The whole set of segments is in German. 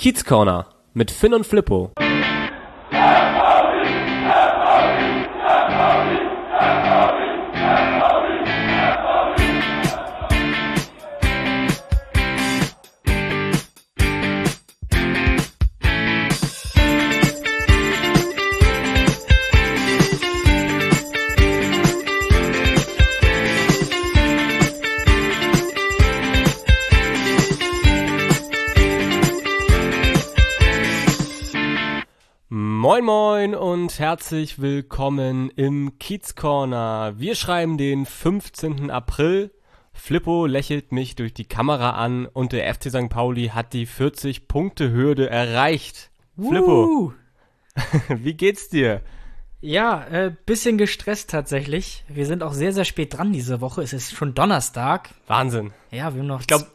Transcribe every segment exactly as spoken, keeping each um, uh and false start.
Kiez Corner mit Finn und Flippo. Moin Moin und herzlich willkommen im Kiez Corner. Wir schreiben den fünfzehnten April. Flippo lächelt mich durch die Kamera an und der F C Sankt Pauli hat die vierzig-Punkte-Hürde erreicht. Uh. Flippo, wie geht's dir? Ja, äh, bisschen gestresst tatsächlich. Wir sind auch sehr, sehr spät dran diese Woche. Es ist schon Donnerstag. Wahnsinn. Ja, wir haben noch... Ich glaube,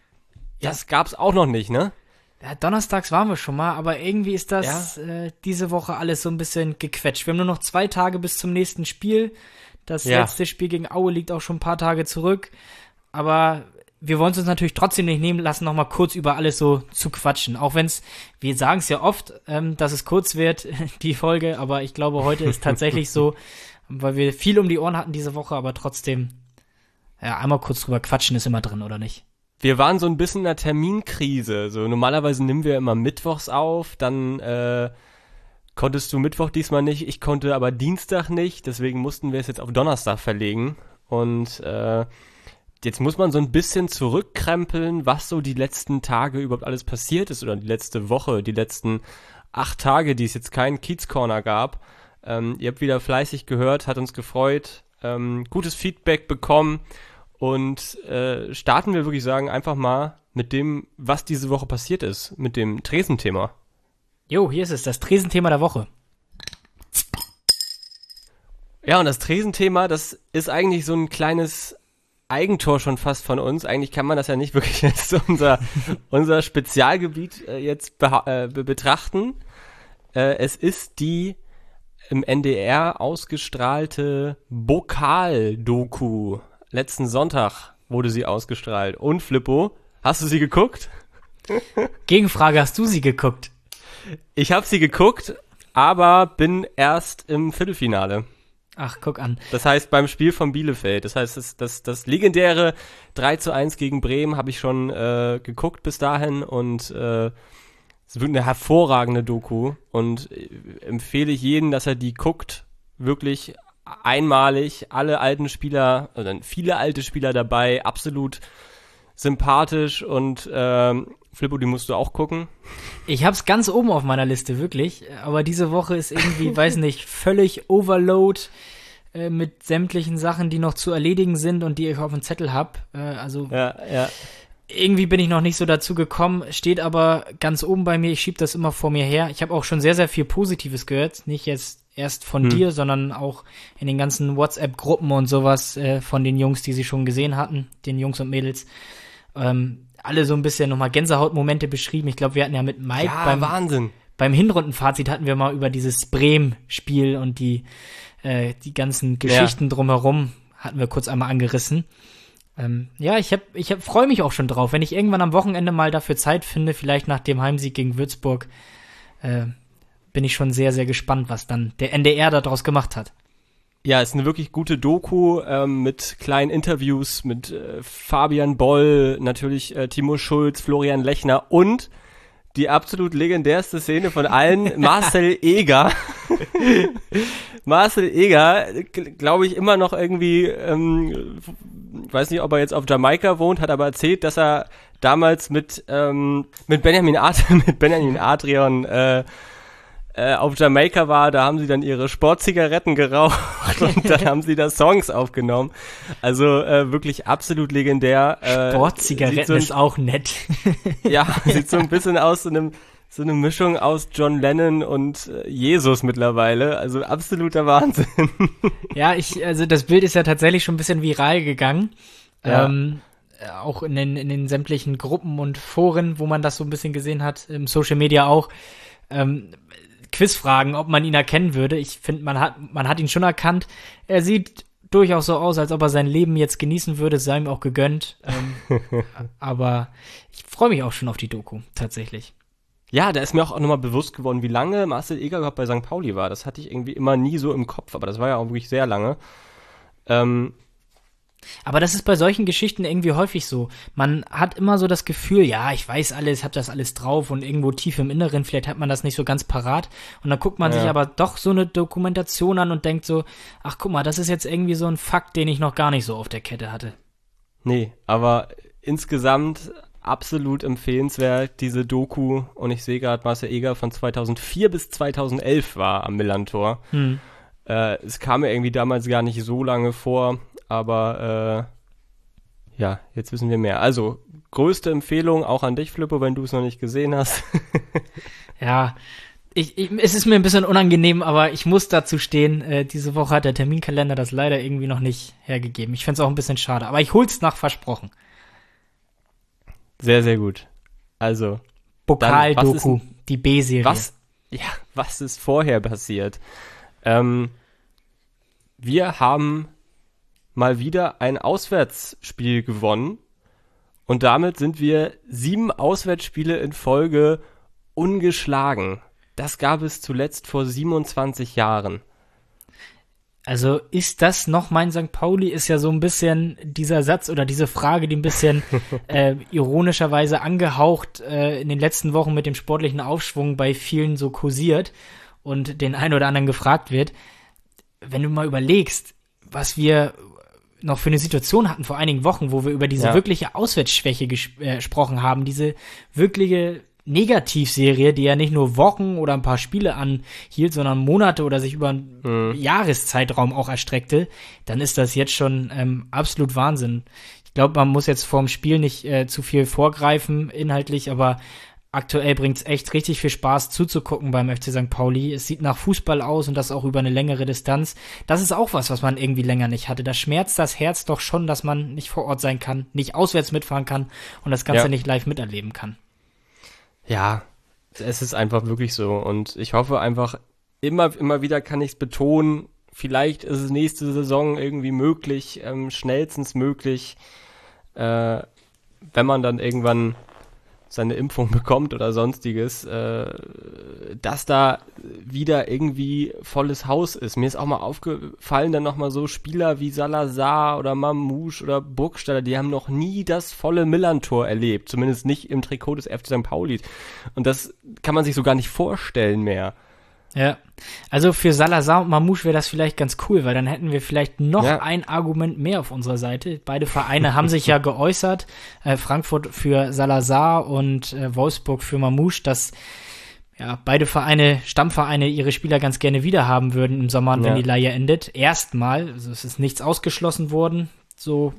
das gab's auch noch nicht, ne? Ja, donnerstags waren wir schon mal, aber irgendwie ist das ja? äh, diese Woche alles so ein bisschen gequetscht. Wir haben nur noch zwei Tage bis zum nächsten Spiel. Das ja. letzte Spiel gegen Aue liegt auch schon ein paar Tage zurück. Aber wir wollen es uns natürlich trotzdem nicht nehmen lassen, nochmal kurz über alles so zu quatschen. Auch wenn es, wir sagen es ja oft, ähm, dass es kurz wird, die Folge. Aber ich glaube, heute ist tatsächlich so, weil wir viel um die Ohren hatten diese Woche, aber trotzdem, ja, einmal kurz drüber quatschen ist immer drin, oder nicht? Wir waren so ein bisschen in einer Terminkrise. So normalerweise nehmen wir immer mittwochs auf, dann äh, konntest du Mittwoch diesmal nicht, ich konnte aber Dienstag nicht, deswegen mussten wir es jetzt auf Donnerstag verlegen. Und äh, jetzt muss man so ein bisschen zurückkrempeln, was so die letzten Tage überhaupt alles passiert ist oder die letzte Woche, die letzten acht Tage, die es jetzt keinen Kiez Corner gab. Ähm, ihr habt wieder fleißig gehört, hat uns gefreut, ähm, gutes Feedback bekommen. Und äh, starten wir, würde ich sagen, einfach mal mit dem, was diese Woche passiert ist, mit dem Tresenthema. Jo, hier ist es, das Tresenthema der Woche. Ja, und das Tresenthema, das ist eigentlich so ein kleines Eigentor schon fast von uns. Eigentlich kann man das ja nicht wirklich als unser, unser Spezialgebiet äh, jetzt beha- äh, be- betrachten. Äh, es ist die im N D R ausgestrahlte Bokal-Doku. Letzten Sonntag wurde sie ausgestrahlt. Und Flippo, hast du sie geguckt? Gegenfrage, hast du sie geguckt? Ich habe sie geguckt, aber bin erst im Viertelfinale. Ach, guck an. Das heißt, beim Spiel von Bielefeld. Das heißt, das, das, das legendäre drei zu eins gegen Bremen habe ich schon äh, geguckt bis dahin. Und äh, es wird eine hervorragende Doku. Und äh, empfehle ich jedem, dass er die guckt. Wirklich einmalig, alle alten Spieler, oder viele alte Spieler dabei, absolut sympathisch und ähm, Flippo, die musst du auch gucken. Ich hab's ganz oben auf meiner Liste, wirklich, aber diese Woche ist irgendwie, weiß nicht, völlig Overload äh, mit sämtlichen Sachen, die noch zu erledigen sind und die ich auf dem Zettel hab. Äh, also ja, ja. Irgendwie bin ich noch nicht so dazu gekommen, steht aber ganz oben bei mir, ich schieb das immer vor mir her. Ich habe auch schon sehr, sehr viel Positives gehört, nicht jetzt erst von hm. dir, sondern auch in den ganzen WhatsApp-Gruppen und sowas äh, von den Jungs, die sie schon gesehen hatten, den Jungs und Mädels. Ähm, alle so ein bisschen nochmal Gänsehautmomente beschrieben. Ich glaube, wir hatten ja mit Mike ja, beim, Wahnsinn. beim Hinrundenfazit hatten wir mal über dieses Bremen-Spiel und die, äh, die ganzen Geschichten ja. drumherum hatten wir kurz einmal angerissen. Ähm, ja, ich hab, ich hab, freue mich auch schon drauf, wenn ich irgendwann am Wochenende mal dafür Zeit finde, vielleicht nach dem Heimsieg gegen Würzburg, äh, bin ich schon sehr, sehr gespannt, was dann der N D R daraus gemacht hat. Ja, ist eine wirklich gute Doku ähm, mit kleinen Interviews mit äh, Fabian Boll, natürlich äh, Timo Schulz, Florian Lechner und die absolut legendärste Szene von allen, Marcel Eger. Marcel Eger, glaube ich, immer noch irgendwie, ähm, weiß nicht, ob er jetzt auf Jamaika wohnt, hat aber erzählt, dass er damals mit ähm, mit Benjamin Ad- mit Benjamin Adrian äh, äh, auf Jamaika war, da haben sie dann ihre Sportzigaretten geraucht und dann haben sie da Songs aufgenommen. Also äh, wirklich absolut legendär. Äh, Sportzigaretten so ein, ist auch nett. Ja, sieht so ein bisschen aus, so, einem, so eine Mischung aus John Lennon und äh, Jesus mittlerweile. Also absoluter Wahnsinn. Ja, ich, also das Bild ist ja tatsächlich schon ein bisschen viral gegangen. Ja. Ähm, auch in den, in den sämtlichen Gruppen und Foren, wo man das so ein bisschen gesehen hat, im Social Media auch. Ähm, Quizfragen, ob man ihn erkennen würde. Ich finde, man hat, man hat ihn schon erkannt. Er sieht durchaus so aus, als ob er sein Leben jetzt genießen würde, sei ihm auch gegönnt. Ähm, aber ich freue mich auch schon auf die Doku, tatsächlich. Ja, da ist mir auch nochmal bewusst geworden, wie lange Marcel Eger überhaupt bei Sankt Pauli war. Das hatte ich irgendwie immer nie so im Kopf, aber das war ja auch wirklich sehr lange. Ähm, Aber das ist bei solchen Geschichten irgendwie häufig so. Man hat immer so das Gefühl, ja, ich weiß alles, hab das alles drauf und irgendwo tief im Inneren, vielleicht hat man das nicht so ganz parat. Und dann guckt man ja. sich aber doch so eine Dokumentation an und denkt so, ach guck mal, das ist jetzt irgendwie so ein Fakt, den ich noch gar nicht so auf der Kette hatte. Nee, aber insgesamt absolut empfehlenswert, diese Doku. Und ich sehe gerade, Marcel Eger von zweitausendvier bis zweitausendelf war am Millerntor. Hm. Äh, es kam mir irgendwie damals gar nicht so lange vor, aber äh, ja, jetzt wissen wir mehr. Also, größte Empfehlung auch an dich, Flippo, wenn du es noch nicht gesehen hast. Ja, ich, ich, es ist mir ein bisschen unangenehm, aber ich muss dazu stehen. Äh, diese Woche hat der Terminkalender das leider irgendwie noch nicht hergegeben. Ich find's auch ein bisschen schade, aber ich hol's nach, versprochen. Sehr, sehr gut. Also, Pokal-Doku, die B-Serie. Was, ja, was ist vorher passiert? Ähm, wir haben mal wieder ein Auswärtsspiel gewonnen und damit sind wir sieben Auswärtsspiele in Folge ungeschlagen. Das gab es zuletzt vor siebenundzwanzig Jahren. Also ist das noch mein Sankt Pauli, ist ja so ein bisschen dieser Satz oder diese Frage, die ein bisschen äh, ironischerweise angehaucht äh, in den letzten Wochen mit dem sportlichen Aufschwung bei vielen so kursiert und den einen oder anderen gefragt wird. Wenn du mal überlegst, was wir noch für eine Situation hatten vor einigen Wochen, wo wir über diese ja. wirkliche Auswärtsschwäche ges- äh, gesprochen haben, diese wirkliche Negativserie, die ja nicht nur Wochen oder ein paar Spiele anhielt, sondern Monate oder sich über einen mhm. Jahreszeitraum auch erstreckte, dann ist das jetzt schon ähm, absolut Wahnsinn. Ich glaube, man muss jetzt vorm Spiel nicht äh, zu viel vorgreifen inhaltlich, aber aktuell bringt's echt richtig viel Spaß zuzugucken beim F C Sankt Pauli. Es sieht nach Fußball aus und das auch über eine längere Distanz. Das ist auch was, was man irgendwie länger nicht hatte. Da schmerzt das Herz doch schon, dass man nicht vor Ort sein kann, nicht auswärts mitfahren kann und das Ganze ja. nicht live miterleben kann. Ja, es ist einfach wirklich so und ich hoffe einfach, immer immer wieder kann ich es betonen, vielleicht ist es nächste Saison irgendwie möglich, ähm, schnellstens möglich, äh, wenn man dann irgendwann seine Impfung bekommt oder sonstiges, äh, dass da wieder irgendwie volles Haus ist. Mir ist auch mal aufgefallen, dann nochmal so Spieler wie Salazar oder Mamouche oder Burgstaller, die haben noch nie das volle Millerntor erlebt, zumindest nicht im Trikot des F C Sankt Pauli. Und das kann man sich so gar nicht vorstellen mehr. Ja, also für Salazar und Mamouche wäre das vielleicht ganz cool, weil dann hätten wir vielleicht noch ja. ein Argument mehr auf unserer Seite. Beide Vereine haben sich ja geäußert, äh, Frankfurt für Salazar und äh, Wolfsburg für Mamouche, dass ja beide Vereine, Stammvereine, ihre Spieler ganz gerne wieder haben würden im Sommer, ja. wenn die Leihe endet. Erstmal, also es ist nichts ausgeschlossen worden, so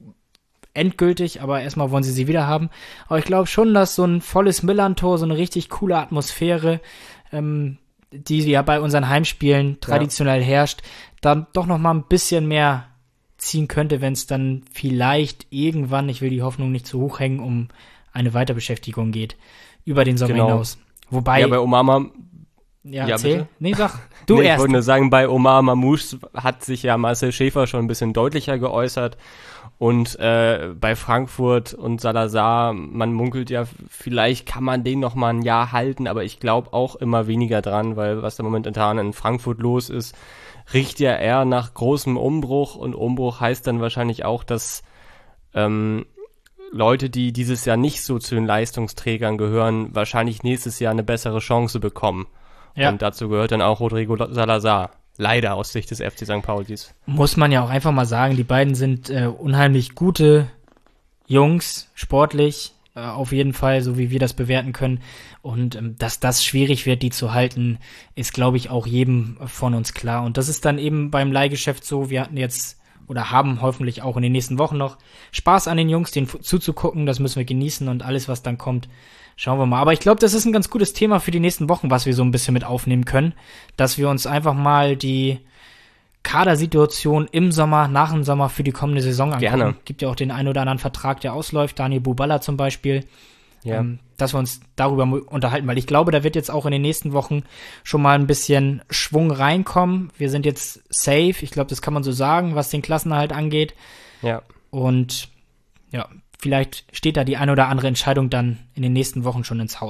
endgültig, aber erstmal wollen sie sie wieder haben. Aber ich glaube schon, dass so ein volles Millerntor, so eine richtig coole Atmosphäre, ähm, die ja bei unseren Heimspielen traditionell ja. herrscht, dann doch noch mal ein bisschen mehr ziehen könnte, wenn es dann vielleicht irgendwann, ich will die Hoffnung nicht zu hoch hängen, um eine Weiterbeschäftigung geht, über den Sommer genau. hinaus. Wobei... Ja, bei Omar... Ja, ja erzähl. bitte? Nee, sag. Du nee, erst. Ich wollte nur sagen, bei Omar Mamouche hat sich ja Marcel Schäfer schon ein bisschen deutlicher geäußert. Und äh, bei Frankfurt und Salazar, man munkelt ja, vielleicht kann man den noch mal ein Jahr halten, aber ich glaube auch immer weniger dran, weil was da momentan in Frankfurt los ist, riecht ja eher nach großem Umbruch und Umbruch heißt dann wahrscheinlich auch, dass ähm, Leute, die dieses Jahr nicht so zu den Leistungsträgern gehören, wahrscheinlich nächstes Jahr eine bessere Chance bekommen. Ja. Und dazu gehört dann auch Rodrigo Salazar. Leider aus Sicht des F C Sankt Paulis. Muss man ja auch einfach mal sagen, die beiden sind äh, unheimlich gute Jungs, sportlich, äh, auf jeden Fall, so wie wir das bewerten können. Und ähm, dass das schwierig wird, die zu halten, ist, glaube ich, auch jedem von uns klar. Und das ist dann eben beim Leihgeschäft so, wir hatten jetzt oder haben hoffentlich auch in den nächsten Wochen noch Spaß an den Jungs, denen zuzugucken, das müssen wir genießen und alles, was dann kommt, schauen wir mal. Aber ich glaube, das ist ein ganz gutes Thema für die nächsten Wochen, was wir so ein bisschen mit aufnehmen können, dass wir uns einfach mal die Kadersituation im Sommer, nach dem Sommer für die kommende Saison angucken. Gerne. Gibt ja auch den einen oder anderen Vertrag, der ausläuft, Daniel Buballa zum Beispiel, ja. ähm, dass wir uns darüber unterhalten, weil ich glaube, da wird jetzt auch in den nächsten Wochen schon mal ein bisschen Schwung reinkommen. Wir sind jetzt safe, ich glaube, das kann man so sagen, was den Klassenerhalt angeht. Ja. Und ja, vielleicht steht da die eine oder andere Entscheidung dann in den nächsten Wochen schon ins Haus.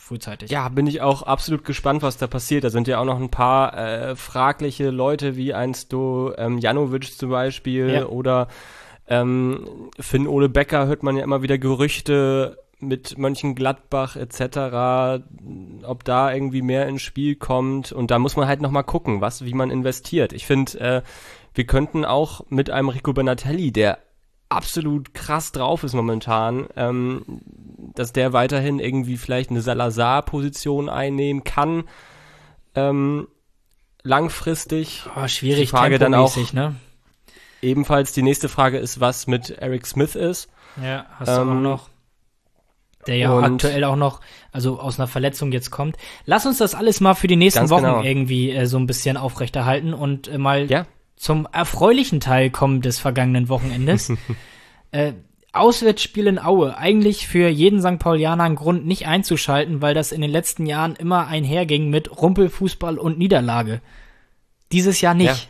frühzeitig. Ja, bin ich auch absolut gespannt, was da passiert. Da sind ja auch noch ein paar äh, fragliche Leute, wie einst du ähm, Janovic zum Beispiel ja. oder ähm, Finn Ole Becker, hört man ja immer wieder Gerüchte mit Mönchengladbach et cetera, ob da irgendwie mehr ins Spiel kommt. Und da muss man halt nochmal gucken, was, wie man investiert. Ich finde, äh, wir könnten auch mit einem Rico Benatelli, der absolut krass drauf ist momentan, ähm, dass der weiterhin irgendwie vielleicht eine Salazar-Position einnehmen kann, ähm, langfristig. Oh, schwierig, die Frage dann auch, ne? Ebenfalls die nächste Frage ist, was mit Eric Smith ist. Ja, hast ähm, du auch noch. Der ja aktuell auch noch, also aus einer Verletzung jetzt kommt. Lass uns das alles mal für die nächsten Wochen genau. irgendwie äh, so ein bisschen aufrechterhalten und äh, mal ja. zum erfreulichen Teil kommen des vergangenen Wochenendes. äh, Auswärtsspiel in Aue. Eigentlich für jeden Sankt Paulianer ein Grund, nicht einzuschalten, weil das in den letzten Jahren immer einherging mit Rumpelfußball und Niederlage. Dieses Jahr nicht. Ja.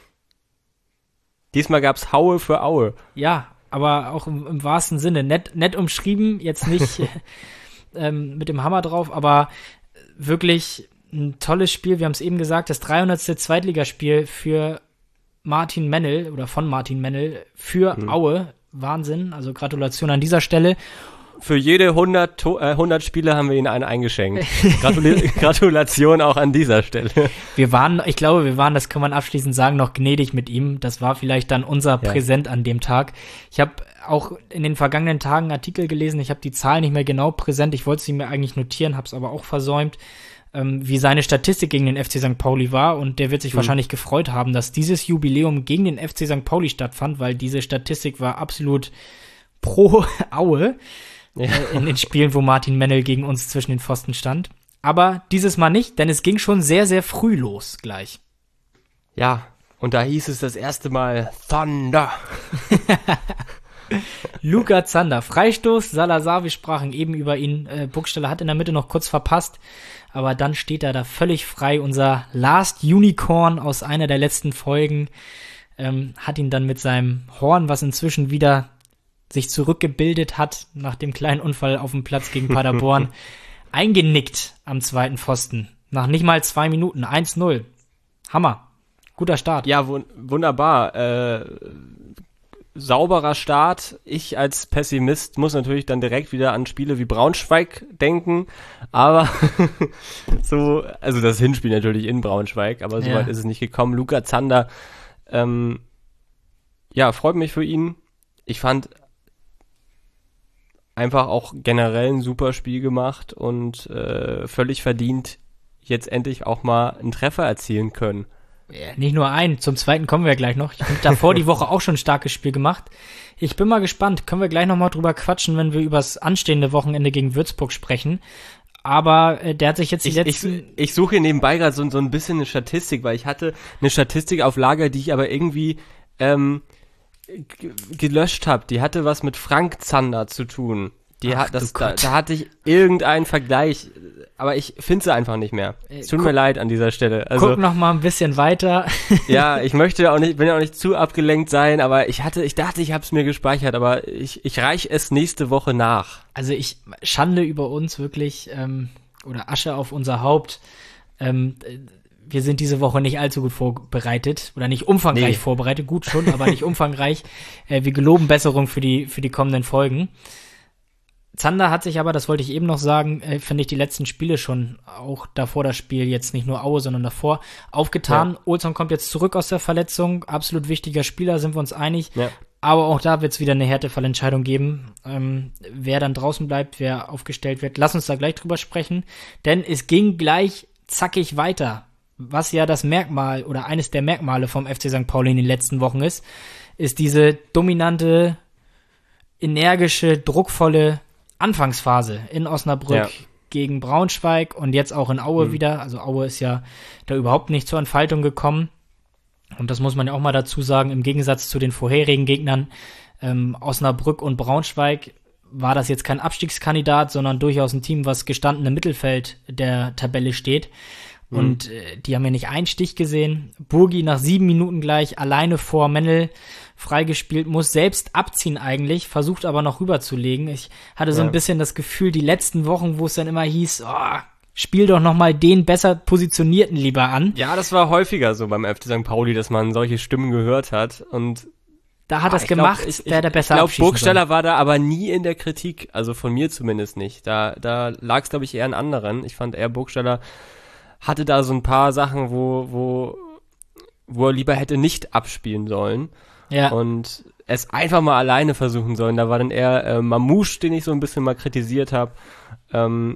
Diesmal gab's Haue für Aue. Ja, aber auch im, im wahrsten Sinne. Nett, nett umschrieben, jetzt nicht ähm, mit dem Hammer drauf, aber wirklich ein tolles Spiel. Wir haben es eben gesagt, das dreihundertste Zweitligaspiel für Martin Mennel oder von Martin Mennel für mhm. Aue. Wahnsinn, also Gratulation an dieser Stelle. Für jede hundert, to- äh, hundert Spiele haben wir ihn einen eingeschenkt. Gratul- Gratulation auch an dieser Stelle. Wir waren, ich glaube, wir waren, das kann man abschließend sagen, noch gnädig mit ihm. Das war vielleicht dann unser ja. Präsent an dem Tag. Ich habe auch in den vergangenen Tagen Artikel gelesen, ich habe die Zahlen nicht mehr genau präsent, ich wollte sie mir eigentlich notieren, habe es aber auch versäumt, ähm, wie seine Statistik gegen den F C Sankt Pauli war, und der wird sich mhm. wahrscheinlich gefreut haben, dass dieses Jubiläum gegen den F C Sankt Pauli stattfand, weil diese Statistik war absolut pro Aue. Ja. In den Spielen, wo Martin Mennel gegen uns zwischen den Pfosten stand. Aber dieses Mal nicht, denn es ging schon sehr, sehr früh los gleich. Ja, und da hieß es das erste Mal Thunder. Luca Zander, Freistoß, Salazar, wir sprachen eben über ihn. Äh, Burgstaller hat in der Mitte noch kurz verpasst, aber dann steht er da völlig frei. Unser Last Unicorn aus einer der letzten Folgen ähm, hat ihn dann mit seinem Horn, was inzwischen wieder sich zurückgebildet hat nach dem kleinen Unfall auf dem Platz gegen Paderborn, eingenickt am zweiten Pfosten. Nach nicht mal zwei Minuten, eins null. Hammer. Guter Start. Ja, wun- wunderbar. Äh, sauberer Start. Ich als Pessimist muss natürlich dann direkt wieder an Spiele wie Braunschweig denken, aber so, also das Hinspiel natürlich in Braunschweig, aber soweit ja. ist es nicht gekommen. Luca Zander, ähm, ja, freut mich für ihn. Ich fand einfach auch generell ein super Spiel gemacht und äh, völlig verdient jetzt endlich auch mal einen Treffer erzielen können. Ja, nicht nur einen, zum zweiten kommen wir gleich noch. Ich habe davor die Woche auch schon ein starkes Spiel gemacht. Ich bin mal gespannt, können wir gleich noch mal drüber quatschen, wenn wir über das anstehende Wochenende gegen Würzburg sprechen. Aber äh, der hat sich jetzt die ich, letzten... Ich, ich suche hier nebenbei gerade so, so ein bisschen eine Statistik, weil ich hatte eine Statistik auf Lager, die ich aber irgendwie ähm, gelöscht habe. Die hatte was mit Frank Zander zu tun. Die Ach, hat das da, da hatte ich irgendeinen Vergleich, aber ich finde sie einfach nicht mehr. Es tut guck, mir leid an dieser Stelle. Also, guck noch mal ein bisschen weiter. Ja, ich möchte auch nicht, will ja auch nicht zu abgelenkt sein, aber ich hatte, ich dachte, ich habe es mir gespeichert, aber ich, ich reiche es nächste Woche nach. Also ich Schande über uns wirklich ähm, oder Asche auf unser Haupt. Ähm, wir sind diese Woche nicht allzu gut vorbereitet oder nicht umfangreich nee. vorbereitet, gut schon, aber nicht umfangreich. Äh, wir geloben Besserung für die für die kommenden Folgen. Zander hat sich aber, das wollte ich eben noch sagen, äh, finde ich die letzten Spiele schon, auch davor das Spiel, jetzt nicht nur Aue, sondern davor, aufgetan. Ja. Olsson kommt jetzt zurück aus der Verletzung, absolut wichtiger Spieler, sind wir uns einig. Ja. Aber auch da wird es wieder eine Härtefallentscheidung geben, ähm, wer dann draußen bleibt, wer aufgestellt wird. Lass uns da gleich drüber sprechen, denn es ging gleich zackig weiter. Was ja das Merkmal oder eines der Merkmale vom F C Sankt Pauli in den letzten Wochen ist, ist diese dominante, energische, druckvolle Anfangsphase in Osnabrück ja. gegen Braunschweig und jetzt auch in Aue mhm. wieder. Also Aue ist ja da überhaupt nicht zur Entfaltung gekommen. Und das muss man ja auch mal dazu sagen, im Gegensatz zu den vorherigen Gegnern ähm, Osnabrück und Braunschweig war das jetzt kein Abstiegskandidat, sondern durchaus ein Team, was gestanden im Mittelfeld der Tabelle steht. Mhm. Und äh, die haben ja nicht einen Stich gesehen. Burgi nach sieben Minuten gleich alleine vor Mennel freigespielt, muss selbst abziehen eigentlich, versucht aber noch rüberzulegen. Ich hatte so ja. ein bisschen das Gefühl, die letzten Wochen, wo es dann immer hieß, oh, spiel doch noch mal den besser Positionierten lieber an. Ja, das war häufiger so beim F C Sankt Pauli, dass man solche Stimmen gehört hat und da hat er es gemacht, glaub, ich, der der besser abschießen Ich glaube, Burgstaller war da aber nie in der Kritik, also von mir zumindest nicht. Da, da lag es, glaube ich, eher an anderen. Ich fand eher, Burgstaller hatte da so ein paar Sachen, wo, wo, wo er lieber hätte nicht abspielen sollen. Ja. Und es einfach mal alleine versuchen sollen. Da war dann eher äh, Mamouche, den ich so ein bisschen mal kritisiert habe. Ähm,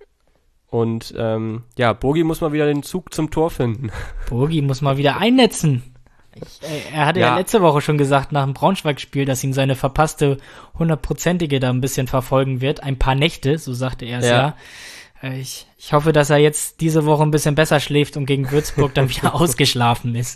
und ähm, ja, Burgi muss mal wieder den Zug zum Tor finden. Burgi muss mal wieder einnetzen. Ich, äh, er hatte ja. ja letzte Woche schon gesagt, nach dem Braunschweig-Spiel, dass ihn seine verpasste hundertprozentige da ein bisschen verfolgen wird. Ein paar Nächte, so sagte er es ja. ja. Äh, ich, ich hoffe, dass er jetzt diese Woche ein bisschen besser schläft und gegen Würzburg dann wieder ausgeschlafen ist.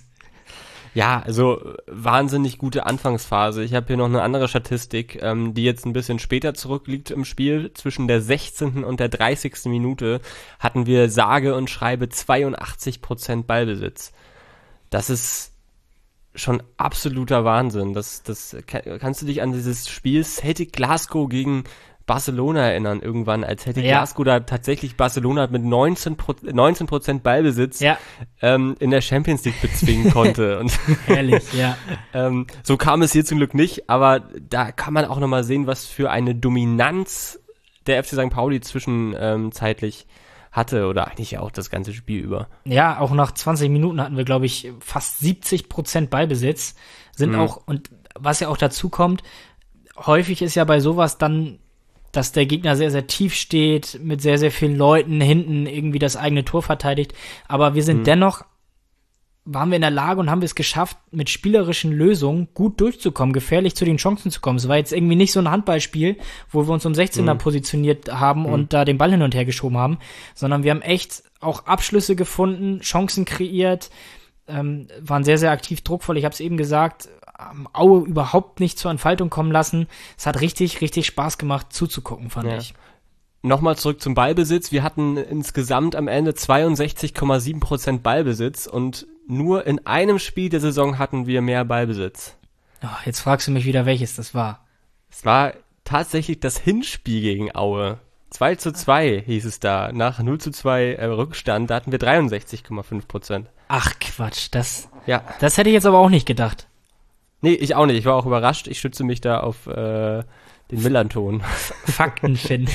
Ja, also wahnsinnig gute Anfangsphase. Ich habe hier noch eine andere Statistik, ähm, die jetzt ein bisschen später zurückliegt im Spiel. Zwischen der sechzehnten und der dreißigsten Minute hatten wir sage und schreibe zweiundachtzig Prozent Ballbesitz. Das ist schon absoluter Wahnsinn. Das, das kannst du dich an dieses Spiel Celtic Glasgow gegen Barcelona erinnern irgendwann, als hätte ja. Glasgow da tatsächlich Barcelona mit neunzehn Prozent Ballbesitz ja. ähm, in der Champions League bezwingen konnte. Und Ehrlich, ja. ähm, so kam es hier zum Glück nicht, aber da kann man auch nochmal sehen, was für eine Dominanz der F C Sankt Pauli zwischenzeitlich ähm, hatte oder eigentlich auch das ganze Spiel über. Ja, auch nach zwanzig Minuten hatten wir, glaube ich, fast siebzig Prozent Ballbesitz. Sind mhm. auch, und was ja auch dazu kommt, häufig ist ja bei sowas dann, dass der Gegner sehr, sehr tief steht, mit sehr, sehr vielen Leuten hinten irgendwie das eigene Tor verteidigt. Aber wir sind mhm. dennoch, waren wir in der Lage und haben wir es geschafft, mit spielerischen Lösungen gut durchzukommen, gefährlich zu den Chancen zu kommen. Es war jetzt irgendwie nicht so ein Handballspiel, wo wir uns um sechzehner mhm. positioniert haben mhm. und da den Ball hin und her geschoben haben, sondern wir haben echt auch Abschlüsse gefunden, Chancen kreiert, ähm, waren sehr, sehr aktiv, druckvoll. Ich habe es eben gesagt, Aue überhaupt nicht zur Entfaltung kommen lassen. Es hat richtig, richtig Spaß gemacht zuzugucken, fand ja. ich. Nochmal zurück zum Ballbesitz. Wir hatten insgesamt am Ende zweiundsechzig Komma sieben Prozent Ballbesitz und nur in einem Spiel der Saison hatten wir mehr Ballbesitz. Oh, jetzt fragst du mich wieder, welches das war. Es war tatsächlich das Hinspiel gegen Aue. zwei zu zwei hieß es da. Nach null zu zwei äh, Rückstand, da hatten wir dreiundsechzig Komma fünf Prozent. Ach Quatsch, das, ja. das hätte ich jetzt aber auch nicht gedacht. Nee, ich auch nicht. Ich war auch überrascht. Ich stütze mich da auf äh, den Millanton. Fakten finden.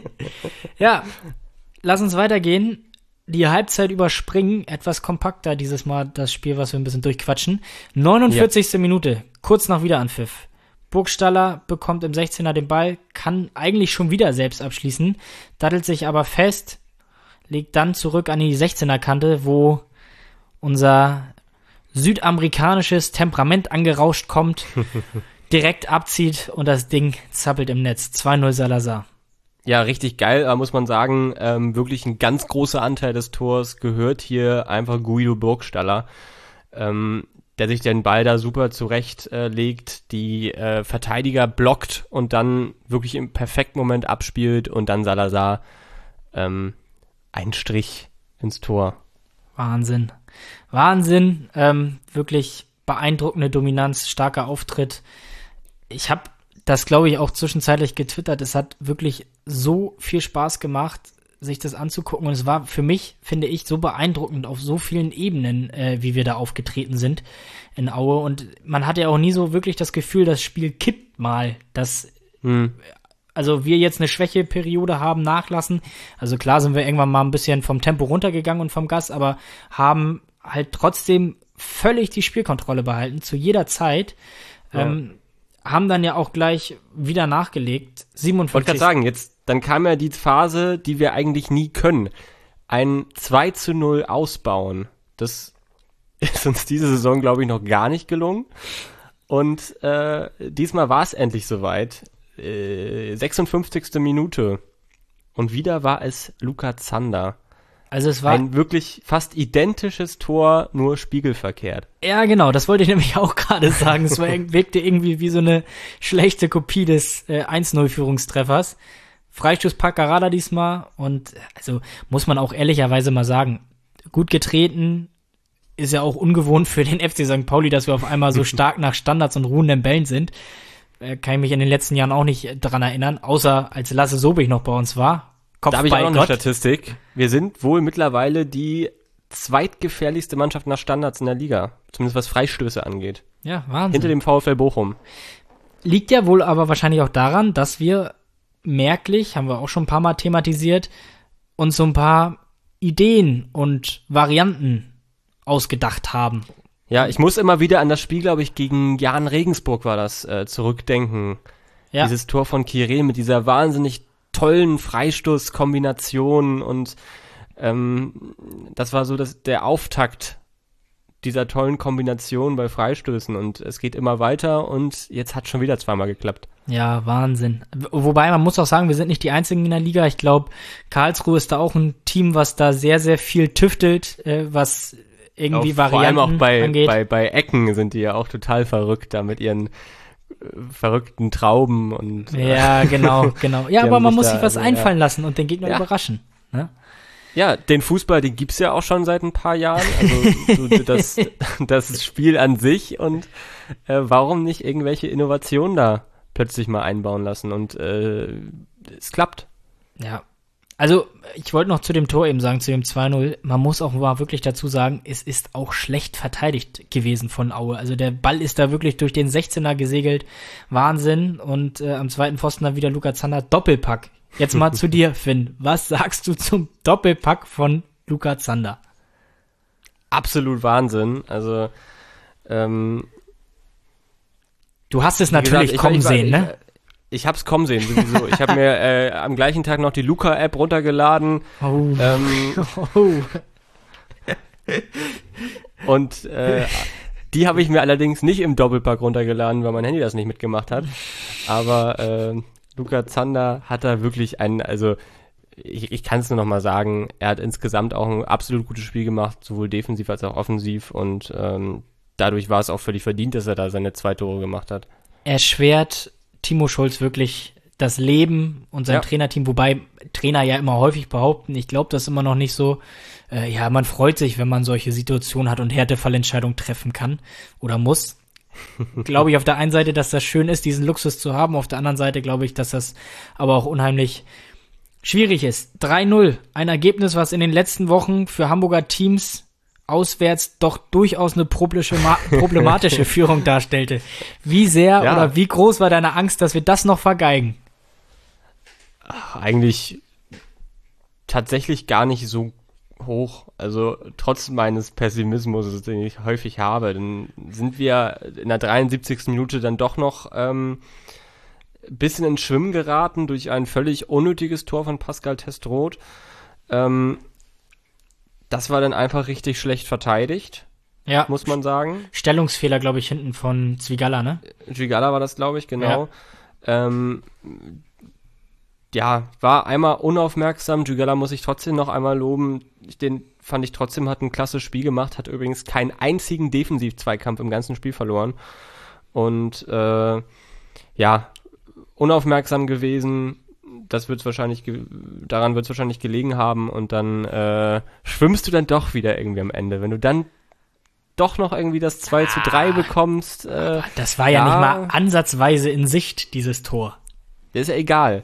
Ja, lass uns weitergehen. Die Halbzeit überspringen. Etwas kompakter dieses Mal das Spiel, was wir ein bisschen durchquatschen. neunundvierzigste Ja. Minute, kurz nach Wiederanpfiff. Burgstaller bekommt im sechzehner den Ball, kann eigentlich schon wieder selbst abschließen, daddelt sich aber fest, legt dann zurück an die sechzehner Kante, wo unser südamerikanisches Temperament angerauscht kommt, direkt abzieht und das Ding zappelt im Netz. zwei null Salazar. Ja, richtig geil, da muss man sagen, ähm, wirklich ein ganz großer Anteil des Tors gehört hier einfach Guido Burgstaller, ähm, der sich den Ball da super zurechtlegt, äh, legt, die äh, Verteidiger blockt und dann wirklich im perfekten Moment abspielt und dann Salazar ähm, einen Strich ins Tor. Wahnsinn. Wahnsinn, ähm, wirklich beeindruckende Dominanz, starker Auftritt. Ich habe das, glaube ich, auch zwischenzeitlich getwittert. Es hat wirklich so viel Spaß gemacht, sich das anzugucken. Und es war für mich, finde ich, so beeindruckend auf so vielen Ebenen, äh, wie wir da aufgetreten sind in Aue. Und man hatte ja auch nie so wirklich das Gefühl, das Spiel kippt mal. Dass, hm. Also wir jetzt eine Schwächeperiode haben nachlassen. Also klar sind wir irgendwann mal ein bisschen vom Tempo runtergegangen und vom Gas, aber haben halt trotzdem völlig die Spielkontrolle behalten, zu jeder Zeit. Ja. Ähm, haben dann ja auch gleich wieder nachgelegt. siebenundfünfzig Wollte gerade sagen, jetzt, dann kam ja die Phase, die wir eigentlich nie können. Ein zwei zu null ausbauen. Das ist uns diese Saison, glaube ich, noch gar nicht gelungen. Und äh, diesmal war es endlich soweit. Äh, sechsundfünfzigste Minute. Und wieder war es Luca Zander. Also es war ein wirklich fast identisches Tor, nur spiegelverkehrt. Ja, genau, das wollte ich nämlich auch gerade sagen. Es war, wirkte irgendwie wie so eine schlechte Kopie des äh, eins null Führungstreffers. Freistoß Paccarada diesmal und also muss man auch ehrlicherweise mal sagen, gut getreten. Ist ja auch ungewohnt für den F C Sankt Pauli, dass wir auf einmal so stark nach Standards und ruhenden Bällen sind. Äh, kann ich mich in den letzten Jahren auch nicht dran erinnern, außer als Lasse Sobich noch bei uns war. Kopf da habe ich bei auch noch Gott. eine Statistik. Wir sind wohl mittlerweile die zweitgefährlichste Mannschaft nach Standards in der Liga. Zumindest was Freistöße angeht. Ja, Wahnsinn. Hinter dem VfL Bochum. Liegt ja wohl aber wahrscheinlich auch daran, dass wir merklich, haben wir auch schon ein paar Mal thematisiert, uns so ein paar Ideen und Varianten ausgedacht haben. Ja, ich muss immer wieder an das Spiel, glaube ich, gegen Jahn Regensburg war das, äh, zurückdenken. Ja. Dieses Tor von Kire mit dieser wahnsinnig tollen Freistoßkombination und ähm, das war so das, der Auftakt dieser tollen Kombination bei Freistößen und es geht immer weiter und jetzt hat schon wieder zweimal geklappt. Ja, Wahnsinn. Wobei, man muss auch sagen, wir sind nicht die Einzigen in der Liga. Ich glaube, Karlsruhe ist da auch ein Team, was da sehr, sehr viel tüftelt, äh, was irgendwie auch, Varianten vor allem auch bei, angeht. bei, bei Ecken sind die ja auch total verrückt da mit ihren verrückten Trauben und ja, genau, genau. Ja, aber man muss sich was also, einfallen ja. lassen und den Gegner ja. überraschen. Ne? Ja, den Fußball, den gibt's ja auch schon seit ein paar Jahren. Also so das, das Spiel an sich und äh, warum nicht irgendwelche Innovationen da plötzlich mal einbauen lassen und äh, es klappt. Ja. Also, ich wollte noch zu dem Tor eben sagen, zu dem zwei null, man muss auch mal wirklich dazu sagen, es ist auch schlecht verteidigt gewesen von Aue. Also der Ball ist da wirklich durch den sechzehner gesegelt, Wahnsinn. Und äh, am zweiten Pfosten dann wieder Luca Zander, Doppelpack. Jetzt mal zu dir, Finn. Was sagst du zum Doppelpack von Luca Zander? Absolut Wahnsinn. Also, ähm, du hast es natürlich gesagt, kommen ich, sehen, ich, ne? Ich, Ich hab's kommen sehen, sowieso. Ich habe mir äh, am gleichen Tag noch die Luca-App runtergeladen. Oh. Ähm, oh. Und äh, die habe ich mir allerdings nicht im Doppelpack runtergeladen, weil mein Handy das nicht mitgemacht hat. Aber äh, Luca Zander hat da wirklich einen, also ich, ich kann es nur noch mal sagen, er hat insgesamt auch ein absolut gutes Spiel gemacht, sowohl defensiv als auch offensiv. Und ähm, dadurch war es auch völlig verdient, dass er da seine zwei Tore gemacht hat. Erschwert Timo Schulz wirklich das Leben und sein ja. Trainerteam, wobei Trainer ja immer häufig behaupten, ich glaube das immer noch nicht so, äh, ja, man freut sich, wenn man solche Situationen hat und Härtefallentscheidungen treffen kann oder muss. Glaube ich auf der einen Seite, dass das schön ist, diesen Luxus zu haben, auf der anderen Seite glaube ich, dass das aber auch unheimlich schwierig ist. drei null, ein Ergebnis, was in den letzten Wochen für Hamburger Teams auswärts doch durchaus eine problematische Führung darstellte. Wie sehr ja. oder wie groß war deine Angst, dass wir das noch vergeigen? Ach, eigentlich tatsächlich gar nicht so hoch. Also trotz meines Pessimismus, den ich häufig habe, dann sind wir in der dreiundsiebzigsten Minute dann doch noch ähm, ein bisschen ins Schwimmen geraten durch ein völlig unnötiges Tor von Pascal Testroth. Ähm, Das war dann einfach richtig schlecht verteidigt, ja. muss man sagen. Stellungsfehler, glaube ich, hinten von Zwigala, ne? Zwigala war das, glaube ich, genau. Ja. Ähm, ja, war einmal unaufmerksam. Zwigala muss ich trotzdem noch einmal loben. Den fand ich trotzdem, hat ein klasse Spiel gemacht, hat übrigens keinen einzigen Defensiv-Zweikampf im ganzen Spiel verloren. Und äh, ja, unaufmerksam gewesen. Das wird's wahrscheinlich, ge- daran wird es wahrscheinlich gelegen haben und dann äh, schwimmst du dann doch wieder irgendwie am Ende. Wenn du dann doch noch irgendwie das zwei zu drei bekommst. Äh, das war ja, ja nicht mal ansatzweise in Sicht, dieses Tor. Das ist ja egal.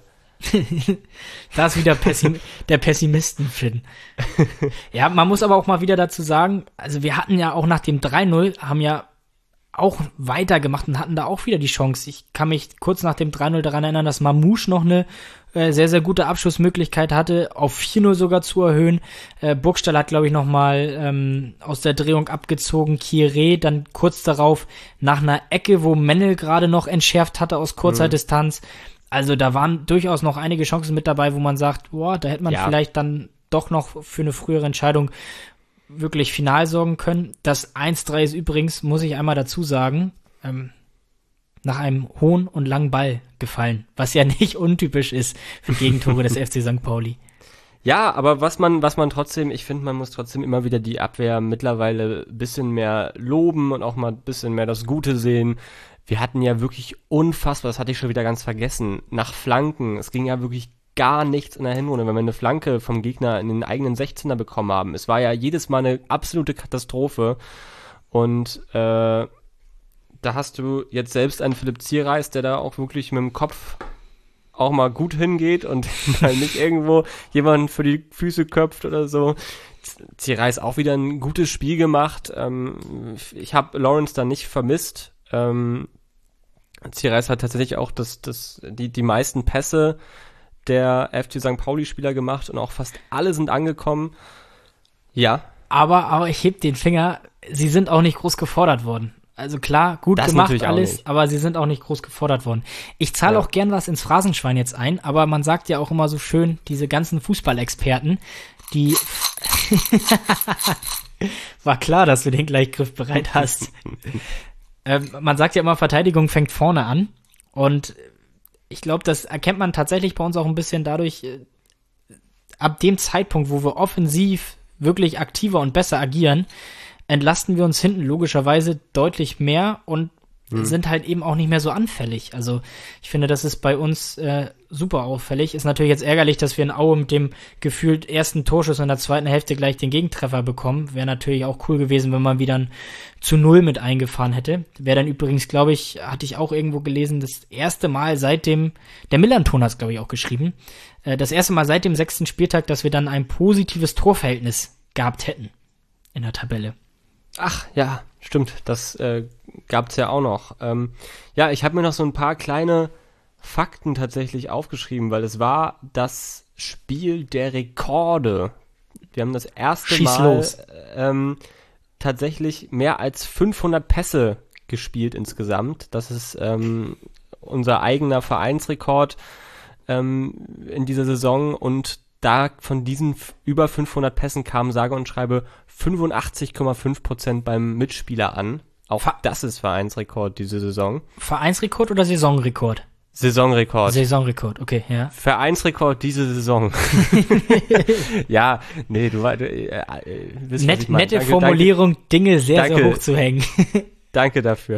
Da ist wieder Pessim- der Pessimisten-Finn. Ja, man muss aber auch mal wieder dazu sagen, also wir hatten ja auch nach dem drei null, haben ja auch weitergemacht und hatten da auch wieder die Chance. Ich kann mich kurz nach dem drei null daran erinnern, dass Mamouche noch eine äh, sehr, sehr gute Abschlussmöglichkeit hatte, auf vier null sogar zu erhöhen. Äh, Burgstall hat, glaube ich, nochmal ähm, aus der Drehung abgezogen. Kire dann kurz darauf nach einer Ecke, wo Mennel gerade noch entschärft hatte aus kurzer mhm. Distanz. Also da waren durchaus noch einige Chancen mit dabei, wo man sagt, boah, da hätte man ja. vielleicht dann doch noch für eine frühere Entscheidung wirklich final sorgen können. Das eins drei ist übrigens, muss ich einmal dazu sagen, ähm, nach einem hohen und langen Ball gefallen, was ja nicht untypisch ist für Gegentore des F C Sankt Pauli. Ja, aber was man, was man trotzdem, ich finde, man muss trotzdem immer wieder die Abwehr mittlerweile ein bisschen mehr loben und auch mal ein bisschen mehr das Gute sehen. Wir hatten ja wirklich unfassbar, das hatte ich schon wieder ganz vergessen, nach Flanken. Es ging ja wirklich gar nichts in der Hinrunde, wenn wir eine Flanke vom Gegner in den eigenen sechzehner bekommen haben. Es war ja jedes Mal eine absolute Katastrophe. Und äh, da hast du jetzt selbst einen Philipp Zierreis, der da auch wirklich mit dem Kopf auch mal gut hingeht und mal nicht irgendwo jemanden für die Füße köpft oder so. Zierreis auch wieder ein gutes Spiel gemacht. Ähm, ich habe Lawrence da nicht vermisst. Ähm, Zierreis hat tatsächlich auch das, das, die, die meisten Pässe der F C Sankt Pauli-Spieler gemacht und auch fast alle sind angekommen. Ja. Aber, aber ich heb den Finger, sie sind auch nicht groß gefordert worden. Also klar, gut das gemacht alles, aber sie sind auch nicht groß gefordert worden. Ich zahle ja. auch gern was ins Phrasenschwein jetzt ein, aber man sagt ja auch immer so schön, diese ganzen Fußballexperten, die war klar, dass du den gleich griffbereit hast. ähm, man sagt ja immer, Verteidigung fängt vorne an und ich glaube, das erkennt man tatsächlich bei uns auch ein bisschen dadurch, äh, ab dem Zeitpunkt, wo wir offensiv wirklich aktiver und besser agieren, entlasten wir uns hinten logischerweise deutlich mehr und hm. sind halt eben auch nicht mehr so anfällig. Also ich finde, das ist bei uns äh, super auffällig. Ist natürlich jetzt ärgerlich, dass wir in Aue mit dem gefühlt ersten Torschuss in der zweiten Hälfte gleich den Gegentreffer bekommen. Wäre natürlich auch cool gewesen, wenn man wieder ein zu Null mit eingefahren hätte. Wäre dann übrigens, glaube ich, hatte ich auch irgendwo gelesen, das erste Mal seit dem, der Millanton hat es, glaube ich, auch geschrieben, äh, das erste Mal seit dem sechsten Spieltag, dass wir dann ein positives Torverhältnis gehabt hätten in der Tabelle. Ach, ja, stimmt, das äh, gab's ja auch noch. Ähm, ja, ich habe mir noch so ein paar kleine Fakten tatsächlich aufgeschrieben, weil es war das Spiel der Rekorde. Wir haben das erste Schieß Mal los. Ähm, tatsächlich mehr als fünfhundert Pässe gespielt insgesamt. Das ist ähm, unser eigener Vereinsrekord ähm, in dieser Saison und da von diesen f- über fünfhundert Pässen kamen sage und schreibe fünfundachtzig Komma fünf Prozent beim Mitspieler an. Auch Ver- das ist Vereinsrekord diese Saison. Vereinsrekord oder Saisonrekord? Saisonrekord. Saisonrekord, okay, ja. Vereinsrekord diese Saison. Ja, nee, du, du äh, äh, wisst, Net, was ich meine. nette Danke, Formulierung, danke, Dinge sehr, danke. sehr hoch zu hängen. Danke dafür.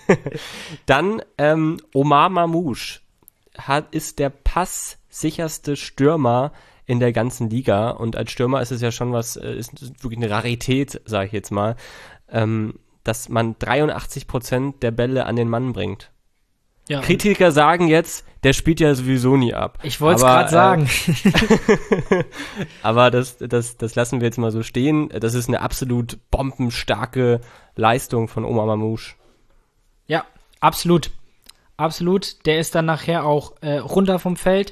Dann ähm, Omar Mamouche hat, ist der passsicherste Stürmer in der ganzen Liga und als Stürmer ist es ja schon was, ist wirklich eine Rarität, sage ich jetzt mal, ähm, dass man dreiundachtzig Prozent der Bälle an den Mann bringt. Ja, Kritiker sagen jetzt, der spielt ja sowieso nie ab. ich wollte es gerade sagen. Äh, aber das, das, das lassen wir jetzt mal so stehen. Das ist eine absolut bombenstarke Leistung von Omar Mamouche. Ja, absolut. Absolut. Der ist dann nachher auch äh, runter vom Feld.